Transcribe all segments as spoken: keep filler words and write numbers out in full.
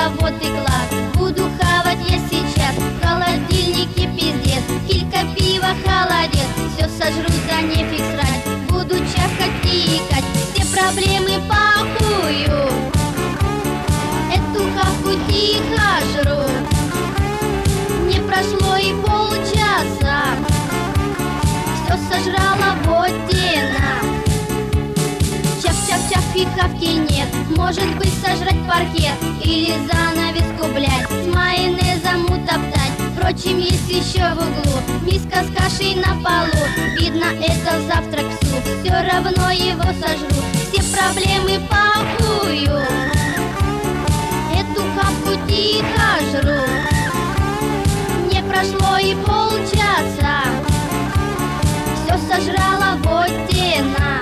вот и класс. Буду хавать я сейчас, в холодильнике пиздец. Килька пива, холодец, все сожру, да нефиг срать. Буду чавкать и икать, все проблемы похую. Эту хавку тихо жру. Не прошло и полчаса, все сожрала вот тена. Чав-чав-чав и хавки нет, может быть сожрать паркет или занавеску, блядь, с майонезом утоптать. Впрочем, есть еще в углу миска с кашей на полу. Видно, это завтрак суп, все равно его сожру. Все проблемы похую. Эту хавку тихо жру. Не прошло и полчаса, все сожрала вот тена.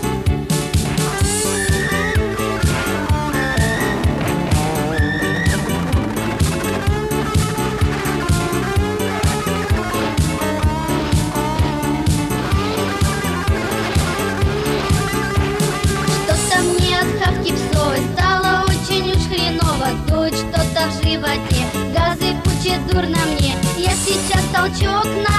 Стало очень уж хреново, дует что-то в животе, газы пучит дурно мне. Я сейчас толчок на